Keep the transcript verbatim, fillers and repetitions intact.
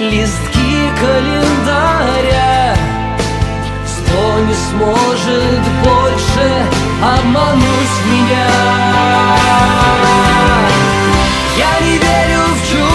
листки календаря. Сто не сможет больше обмануть меня. Я не верю в чудо,